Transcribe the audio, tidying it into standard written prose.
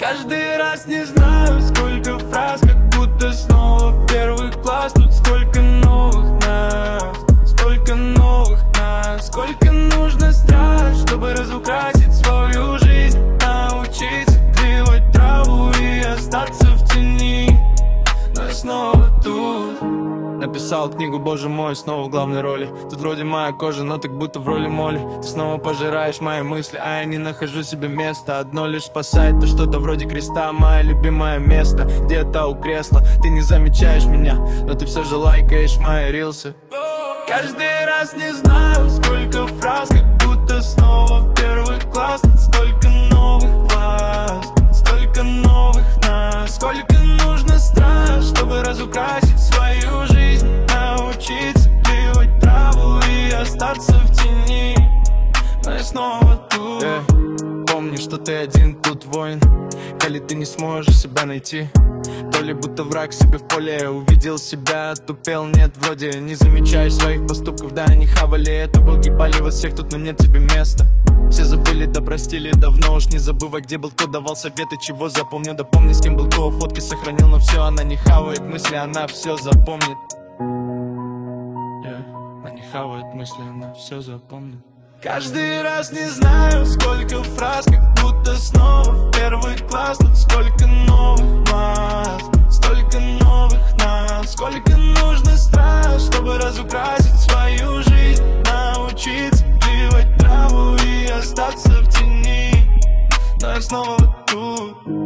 Каждый раз не знаю, сколько фраз, как будто снова в первый класс. Тут сколько новых нас, сколько новых нас. Сколько нужно страх, чтобы разукрасить свою жизнь. Научиться клевать траву и остаться в тени. Но я снова тут. Написал книгу, боже мой, снова в главной роли. Тут вроде моя кожа, но так будто в роли моли. Ты снова пожираешь мои мысли, а я не нахожу себе места. Одно лишь спасает, то что-то вроде креста. Мое любимое место, где-то у кресла. Ты не замечаешь меня, но ты все же лайкаешь мои рилсы. Каждый раз не знаю, сколько фраз, как будто снова в первый класс. Тут столько новых глаз, столько новых нас. Сколько нужно страх, чтобы разукрасить свою жизнь. Научиться клевать траву и остаться в тени. Но я снова тут. Помни, что ты один тут воин. Коли ты не сможешь себя найти, то ли будто враг себе в поле. Увидел себя, тупел, нет, вроде не замечаешь своих поступков. Да, они хавали, это волки пали во всех тут, но нет тебе места. Все забыли, да простили, давно уж не забывай, где был, кто давал советы, чего запомнил. Да помни, с кем был, кого фотки сохранил. Но все, она не хавает мысли, она все запомнит. Она не хавает мысли, она все запомнит. Каждый раз не знаю, сколько фраз, как будто снова в первый класс. Тут сколько новых маск, столько новых нас. Сколько нужно страх, чтобы разукрасить свою жизнь. Научиться клевать траву и остаться в тени. Но я снова тут.